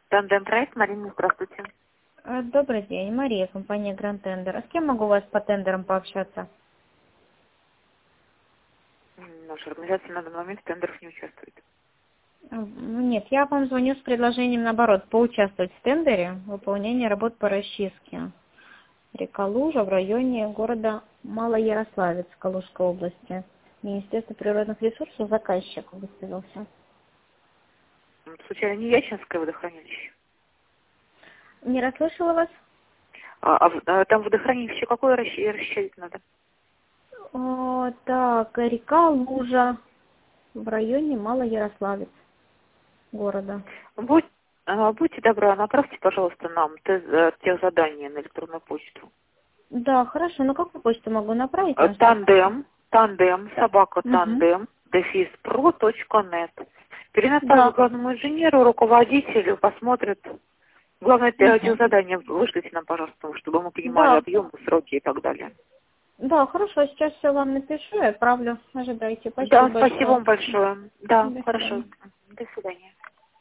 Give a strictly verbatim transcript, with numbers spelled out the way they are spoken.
Тандем проект, Марина, здравствуйте. Э, Добрый день, Мария, компания Grand Tender. А с кем могу у вас по тендерам пообщаться? М, Наша организация на данный момент в тендерах не участвует. Э, ну, Нет, я вам звоню с предложением, наоборот, поучаствовать в тендере выполнения работ по расчистке. Река Лужа в районе города Малоярославец Калужской области. Министерство природных ресурсов заказчик выставился. М, Случайно не Ячинское водохранилище? Не расслышала вас? А, а в- а там водохранилище какое расщ- расчистить надо? О, так, река Лужа в районе Малоярославец города. Будь, а, будьте добры, направьте, пожалуйста, нам те, э, тех задания на электронную почту. Да, хорошо. На какую почту могу направить Э, вам сейчас? Тандем, тандем, собака Угу. тандем, дефис про точка нет. Перенаправлю Да. главному инженеру, руководителю, посмотрят. Главное, те Угу. тех задания вышлите нам, пожалуйста, чтобы мы понимали Да. объемы, сроки и так далее. Да, хорошо. Сейчас все вам напишу и отправлю. Ожидайте. Да, Спасибо спасибо большое. вам большое. Да, До хорошо. свидания. До свидания.